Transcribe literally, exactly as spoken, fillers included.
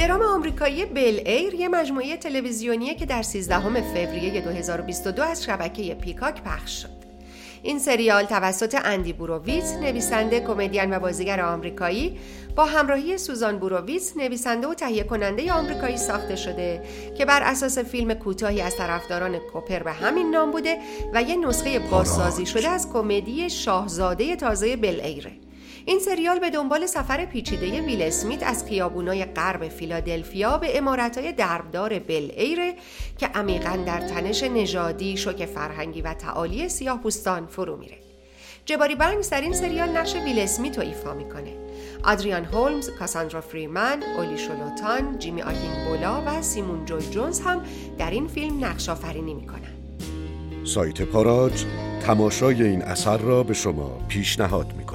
درام آمریکایی بل ایر یه مجموعه تلویزیونیه که در سیزدهم فوریه دو هزار و بیست و دو از شبکه پیکاک پخش شد. این سریال توسط اندی بوروویتز، نویسنده، کمدین و بازیگر آمریکایی، با همراهی سوزان بوروویتز، نویسنده و تهیه کننده آمریکایی ساخته شده که بر اساس فیلم کوتاهی از طرفداران کوپر به همین نام بوده و یه نسخه بازسازی شده از کمدی شاهزاده تازه بل ایره. این سریال به دنبال سفر پیچیده ویل اسمیت از خیابونای غرب فیلادلفیا به عمارت‌های دربدار بل ایره که عمیقاً در تنش نژادی، شوک فرهنگی و تعالی سیاه‌پوستان فرو میره. جباری بنکس در این سریال نقش ویل اسمیت رو ایفا میکنه. آدریان هولمز، کاساندرا فریمن، اولی شلوتان، جیمی آکینگبولا و سیمون جوی جونز هم در این فیلم نقش آفرینی میکنن. سایت پاراج تماشای این اثر را به شما پیشنهاد می‌کند.